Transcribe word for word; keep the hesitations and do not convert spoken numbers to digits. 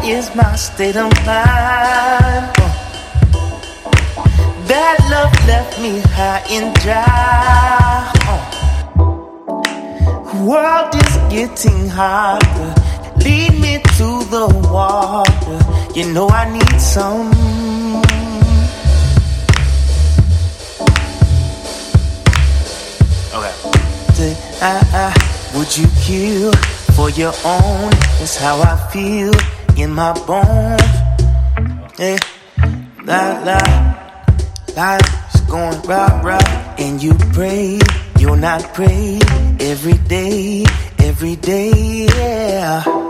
is my state of mind. That love left me high and dry. World is getting harder. Lead me to the water. You know I need some. Okay. Say, I, I, would you kill for your own? That's how I feel in my bones. Hey, la la, life's going right, right, and you pray. You're not prayed every day, every day, yeah.